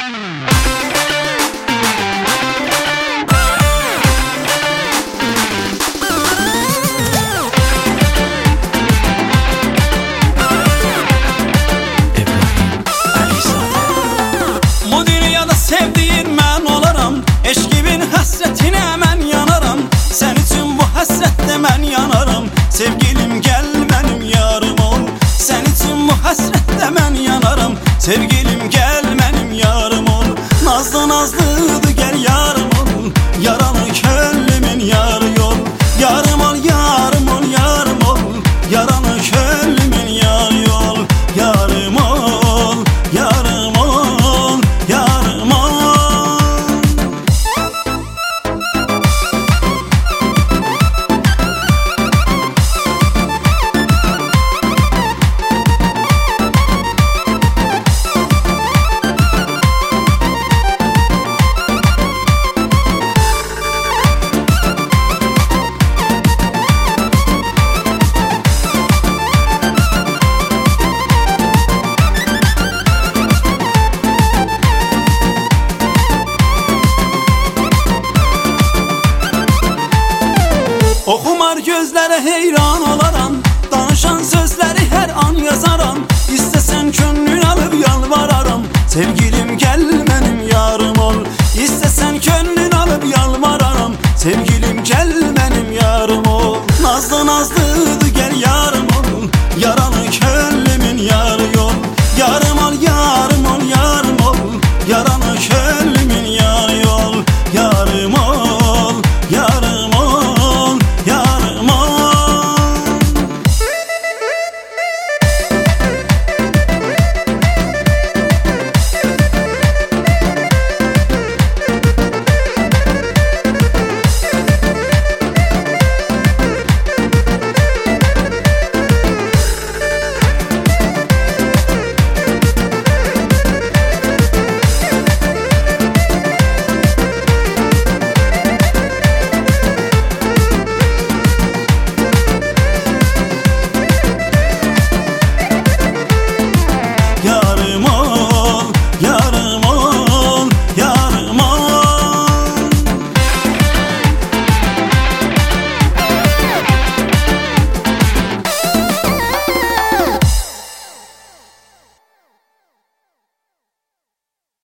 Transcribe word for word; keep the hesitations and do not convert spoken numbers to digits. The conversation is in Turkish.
Bu dünyada sevdiğin ben olaram, eşkibin hasretine ben yanarım. Sen için bu hasrette ben yanarım. Sevgilim gel benim yarım ol. Sen için bu hasrette ben yanarım. Sevgilim gel benim yarım ol. Nazlı nazlıdı gel yarım ol. Yaralı könlümün yarı yol. Yarım ol, yarım ol, yarım ol. Yaralı könlümün yarı yol. Yarım ol, yarım ol, yarım ol. Oxumar gözlərə heyran olaram, danışan sözləri hər an yazaram. İstəsən könlün alıb yalvararam. Sevgili